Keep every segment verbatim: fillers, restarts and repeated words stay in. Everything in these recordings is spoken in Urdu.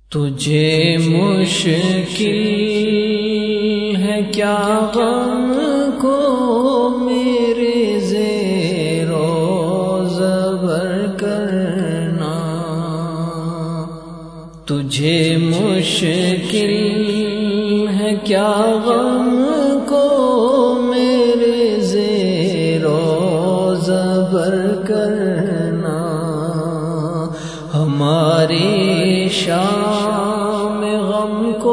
تجھے مشکل ہے کیا غم کو میرے زیر و زبر کرنا، تجھے مشکل ہے کیا غم کو میرے زیر و زبر کرنا، ہماری شام غم کو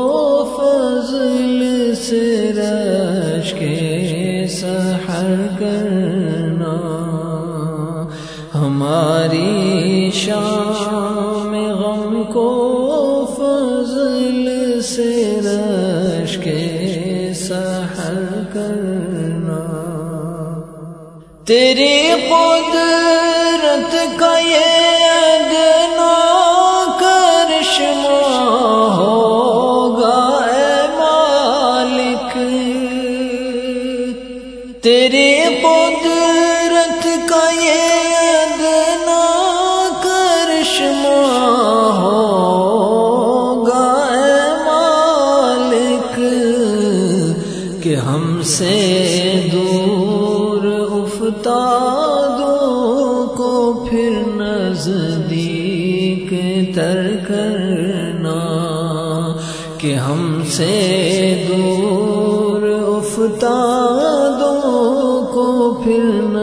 فضل سے رش کے سحر کرنا، ہماری شام غم کو فضل سے رش کے سحر کرنا، تیری قدرت کا یہ تیری قدرت کا یہ ادنا کرشمہ ہوگا اے مالک، کہ ہم سے دور افتادوں کو پھر نزدیک تر کرنا، کہ ہم سے دور افتادوں کو پھر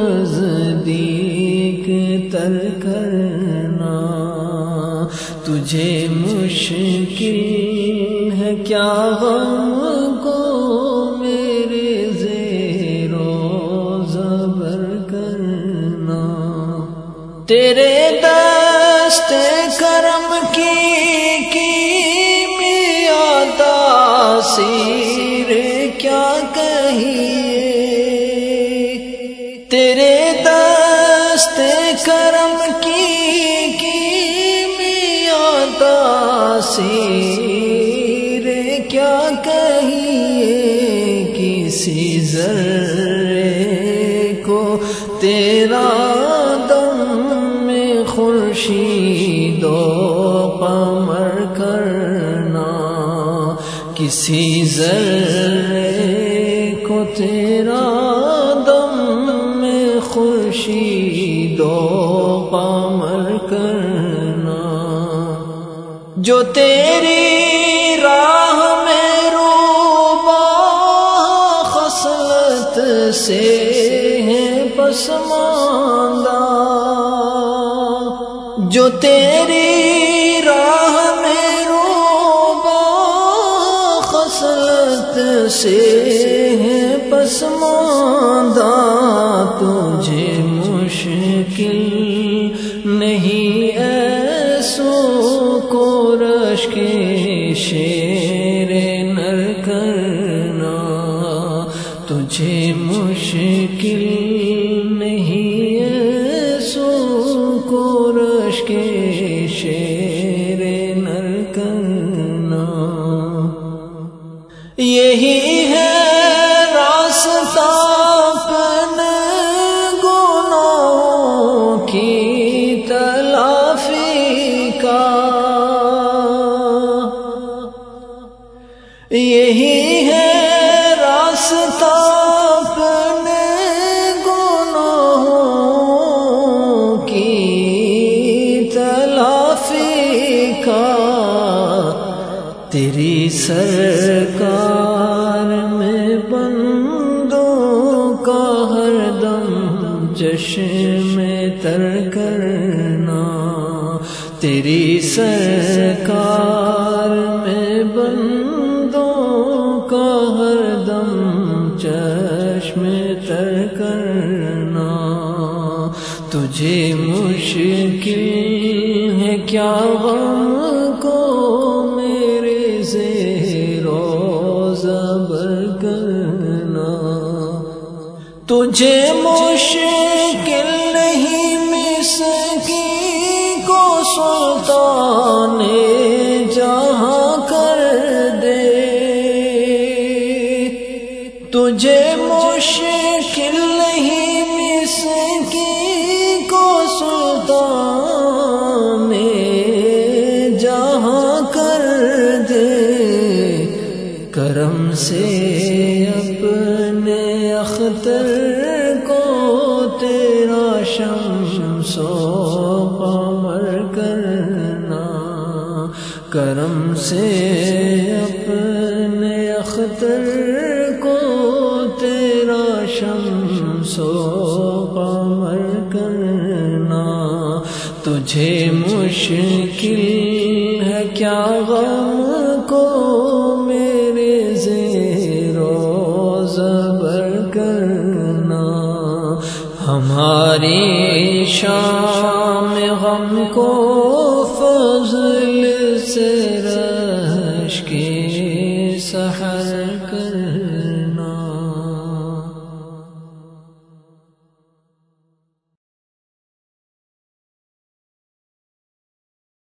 نزدیک تر کرنا، تجھے مشکل ہے کیا غم کو میرے زیر و زبر کرنا، تیرے دست کرم کی کیمیا تاثیر کیا کہیے، تیرے دست کرم کی کیمیا تاثیر کیا کہیے، کسی ذرے کو تیرا دم میں خورشید و قمر کرنا، کسی ذرے کو تیرا دم میں خورشید و قمر کرنا، جو تیری راہ میں روبہ خصلت سے ہے پسماندہ، جو تیری راہ میں روبہ خصلت سے ہے پسماندہ، تجھے مشکل نہیں ایسوں کو رش کے شیر نر کرنا، تجھے مشکل نہیں ایسوں کو رش کے شیر نر کرنا، یہی ہے راستہ اپنے گناہوں کی تلافی کا، یہی ہے راستہ اپنے گناہوں کی تلافی کا، تیری سرکار میں بندوں کا ہر دم جشن تر کرنا، تیری سرکار میں بندوں کا ہر دم چشم تر کرنا، تجھے مشکل ہے کیا غم کو میرے زیر و زبر کرنا، تجھے مشکل نہیں مسکین کو سلطان جہاں کر دے، تجھے مشکل نہیں مسکین کو سلطان جہاں کرم سے اپنے اختر کو تیرا شمس و قمر کرنا، کرم سے اپنے اختر کو تیرا شمس و قمر کرنا، تجھے مشکل ہے کیا غم کو میرے زیر و زبر کرنا، ہماری شام غم کو